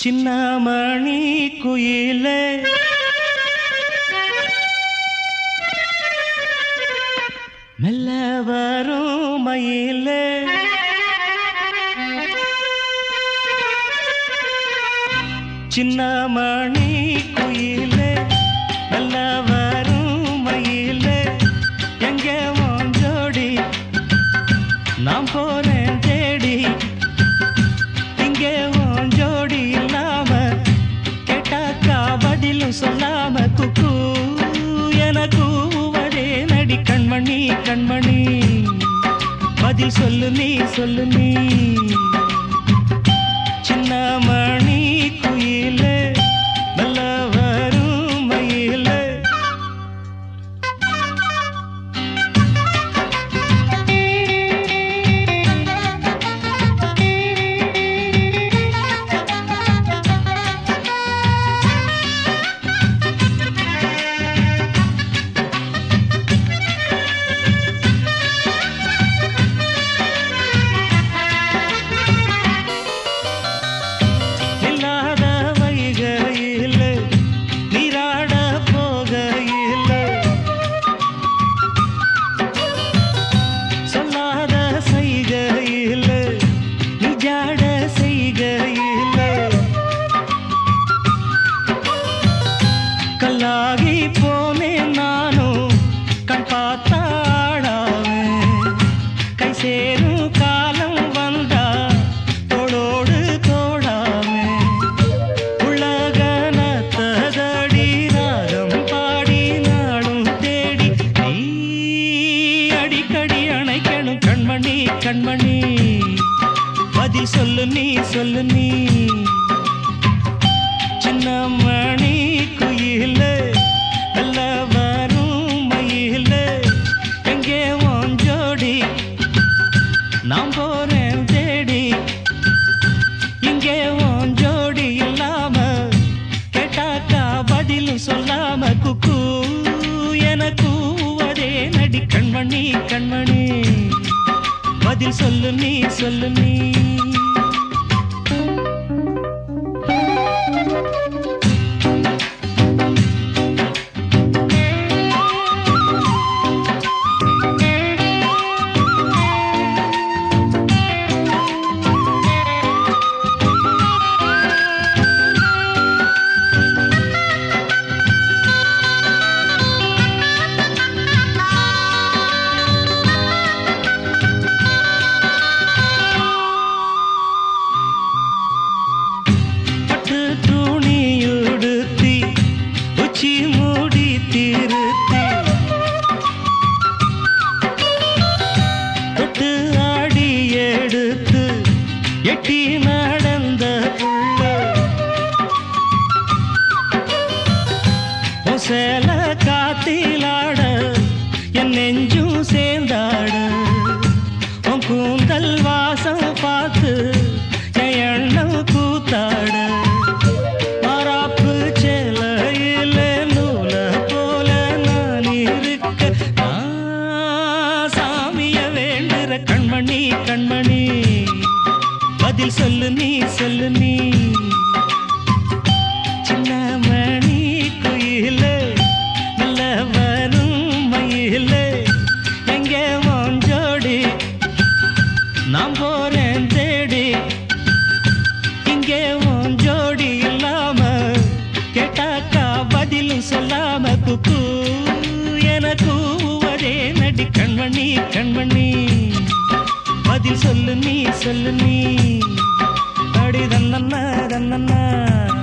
சின்னமணி குயிலே மெல்ல வரும் மயிலே சின்னமணி குயிலே மெல்ல வரும் மயிலே எங்கே உன் ஜோடி நான் போறேன் தேடி இங்கே உன் ஜோடி இல்லாம கேட்டாக்கா பதிலும் சொல்லாம குக்கு எனக்கு வரே நடி கண்மணி கண்மணி பதில் சொல்லு நீ சின்னமணி குயிலே மெல்ல வரும் மயிலே கல்லாகி போனேன் நானும் கண் பார்த்தாடாவேன் கை சேரும் காலம் வந்தா தோளோடு தோடாமே உலகனத்ததடி ராகம் பாடி நாடும் தேடி நீ அடிக்கடி அணைக்கணும் கண்மணி கண்மணி பதில் சொல்லு நீ சின்னமணி குயிலே மெல்ல வரும் மயிலே எங்கே உன் ஜோடி நான் போறேன் தேடி இங்கே உன் ஜோடி இல்லாம கேட்டாக்கா பதிலும் சொல்லாம குக்கு எனக்கு அதே நடி கண்மணி கண்மணி பதில் சொல்லு நீ மூடி திருத்தி தொட்டு ஆடி எடுத்து எட்டி நடந்த புள்ள சேல காத்திலாட என் நெஞ்சும் சேர்ந்தாட உன் கூந்தல் வாசம் பார்த்து என் எண்ணம் கூத்தாட கண்மணி கண்மணி பதில் சொல்லு நீ சின்னமணி குயிலே மெல்ல வரும் மயிலே எங்கே உன் ஜோடி நான் போறேன் தேடி இங்கே உன் ஜோடி இல்லாம கேட்டாக்கா பதிலும் சொல்லாம குக்கு எனக்கு வரே நடி கண்மணி கண்மணி பதில் சொல்லு நீ அடி தன்னன்னா